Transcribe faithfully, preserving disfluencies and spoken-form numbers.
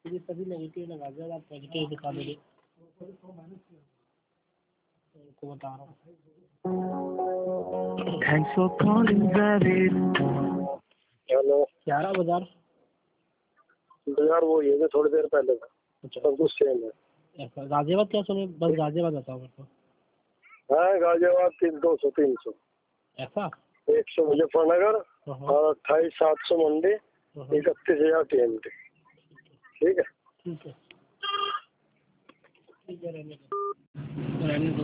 ये सभी नेगेटिव लगा दिया, आप पॉजिटिव दिखा दीजिए, उनको बता रहा हूँ। Thanks for calling Zavid. Hello ग्यारह बाजार यार, वो ये जो थोड़ी देर पहले था, अच्छा सब कुछ सेम है। ऐसा गाजियाबाद क्या सुने, बस गाजियाबाद बताओ मेरे को। हाँ, गाजियाबाद तीन दो सौ तीन सौ ऐसा एक सौ मुजफ्फरनगर हाँ और अट्ठाईस सात सौ मंडी, इकतीस हजार टी एम टी। ठीक है ठीक है ठीक है रहने दो रहने दो।